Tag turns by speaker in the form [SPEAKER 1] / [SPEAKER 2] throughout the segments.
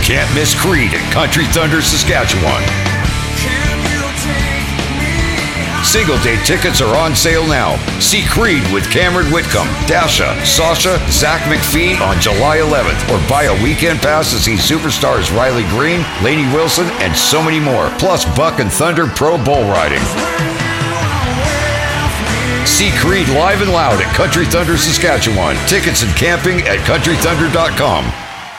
[SPEAKER 1] Can't miss Creed at Country Thunder, Saskatchewan. Single day tickets are on sale now. See Creed with Cameron Whitcomb, Dasha, Sasha, Zach McPhee on July 11th, or buy a weekend pass to see superstars Riley Green, Lainey Wilson, and so many more. Plus Buck and Thunder Pro Bull Riding. See Creed live and loud at Country Thunder, Saskatchewan. Tickets and camping at countrythunder.com.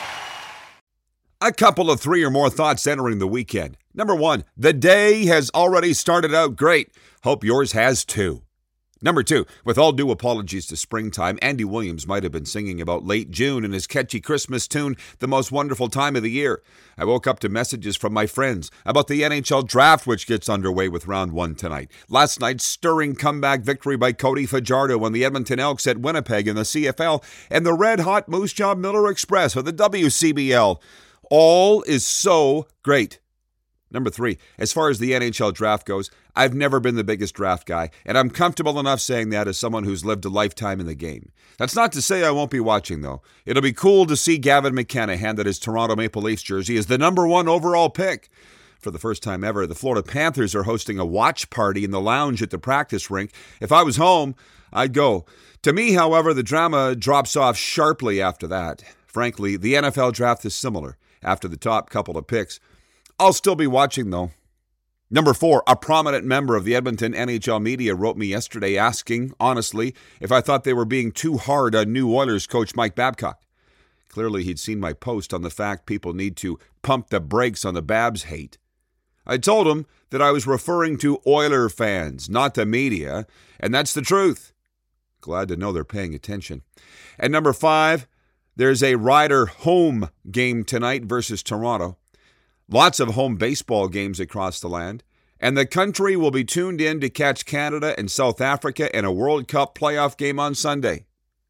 [SPEAKER 2] A couple of 3 or more thoughts entering the weekend. Number 1, the day has already started out great. Hope yours has too. Number 2, with all due apologies to springtime, Andy Williams might have been singing about late June in his catchy Christmas tune, The Most Wonderful Time of the Year. I woke up to messages from my friends about the NHL draft, which gets underway with round 1 tonight. Last night's stirring comeback victory by Cody Fajardo on the Edmonton Elks at Winnipeg in the CFL, and the red-hot Moose Jaw Miller Express of the WCBL. All is so great. Number 3, as far as the NHL draft goes, I've never been the biggest draft guy, and I'm comfortable enough saying that as someone who's lived a lifetime in the game. That's not to say I won't be watching, though. It'll be cool to see Gavin McKenna handed his Toronto Maple Leafs jersey as the number 1 overall pick. For the first time ever, the Florida Panthers are hosting a watch party in the lounge at the practice rink. If I was home, I'd go. To me, however, the drama drops off sharply after that. Frankly, the NFL draft is similar after the top couple of picks. I'll still be watching, though. Number 4, a prominent member of the Edmonton NHL media wrote me yesterday asking, honestly, if I thought they were being too hard on new Oilers coach Mike Babcock. Clearly, he'd seen my post on the fact people need to pump the brakes on the Babs hate. I told him that I was referring to Oiler fans, not the media, and that's the truth. Glad to know they're paying attention. And number 5, there's a Ryder home game tonight versus Toronto. Lots of home baseball games across the land, and the country will be tuned in to catch Canada and South Africa in a World Cup playoff game on Sunday.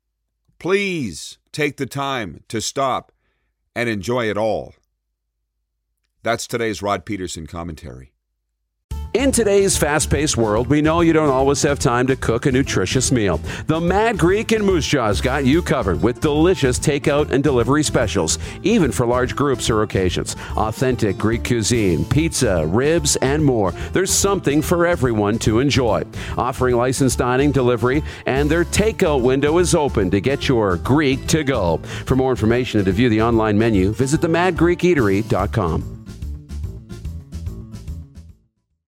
[SPEAKER 2] Please take the time to stop and enjoy it all. That's today's Rod Peterson commentary.
[SPEAKER 3] In today's fast-paced world, we know you don't always have time to cook a nutritious meal. The Mad Greek in Moose Jaw's got you covered with delicious takeout and delivery specials, even for large groups or occasions. Authentic Greek cuisine, pizza, ribs, and more. There's something for everyone to enjoy. Offering licensed dining, delivery, and their takeout window is open to get your Greek to go. For more information and to view the online menu, visit themadgreekeatery.com.